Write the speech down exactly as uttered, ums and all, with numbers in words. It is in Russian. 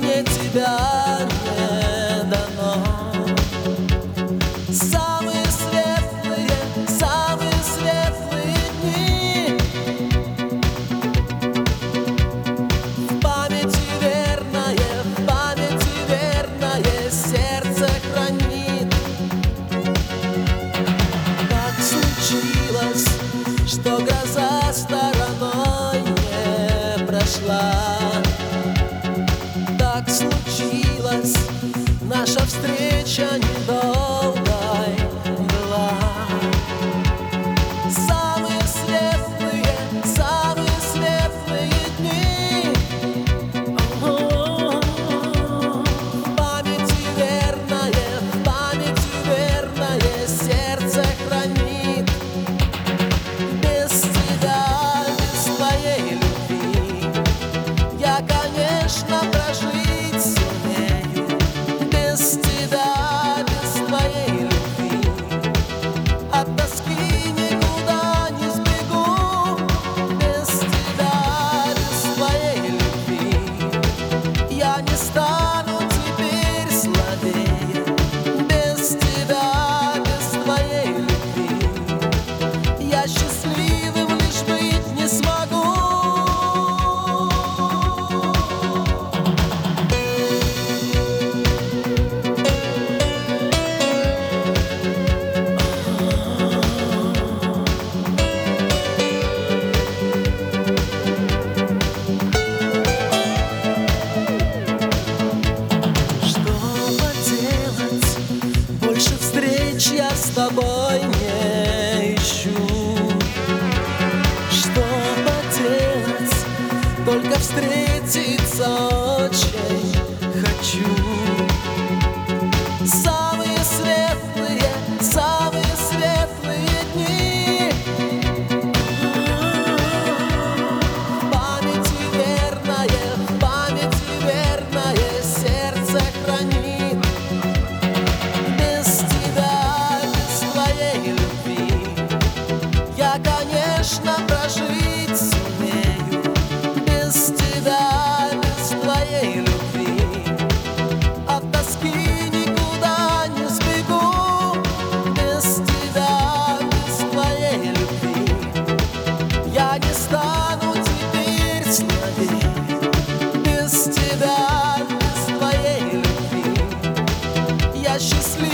мне тебя не дано. Самые светлые, самые светлые дни в памяти верное, в памяти верное сердце хранит. Так случилось, что гроза стороной не прошла. Так случилось, наша встреча недолгой была. Самые светлые, самые светлые дни в памяти верное, в памяти верное сердце хранит. Без тебя, без твоей любви я, конечно, прожить сумею. Без тебя, без твоей любви от тоски никуда не сбегу. Без тебя, без твоей любви я не стану теперь слабее. Без тебя, без твоей любви я счастливым лишь быть не смогу. Больше встреч я с тобой не ищу. Что поделать, только встретиться очень хочу. Самые светлые, самые светлые дни в памяти верное, в памяти верное сердце хранит. Без тебя, без твоей любви я, конечно, прожить сумею. Без тебя, без твоей любви от тоски никуда не сбегу. Без тебя, без твоей любви я не стану теперь слабее. Без тебя, без твоей любви я счастлив.